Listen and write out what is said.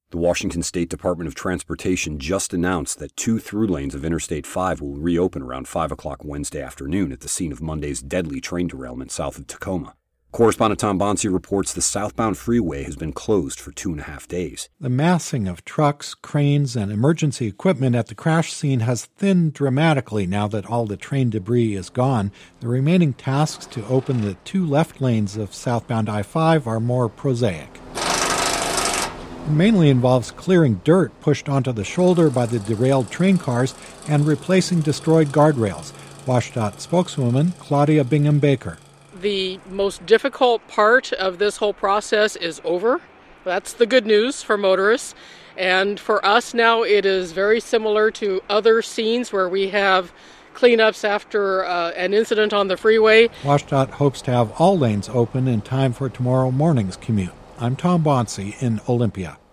The Washington State Department of Transportation just announced that 2 through lanes of Interstate 5 will reopen around 5 o'clock Wednesday afternoon at the scene of Monday's deadly train derailment south of Tacoma. Correspondent Tom Bonsi reports the southbound freeway has been closed for 2.5 days. The massing of trucks, cranes, and emergency equipment at the crash scene has thinned dramatically now that all the train debris is gone. The remaining tasks to open the 2 left lanes of southbound I-5 are more prosaic. It mainly involves clearing dirt pushed onto the shoulder by the derailed train cars and replacing destroyed guardrails. WashDOT spokeswoman Claudia Bingham-Baker. The most difficult part of this whole process is over. That's the good news for motorists. And for us now, it is very similar to other scenes where we have cleanups after an incident on the freeway. WashDOT hopes to have all lanes open in time for tomorrow morning's commute. I'm Tom Bonsi in Olympia.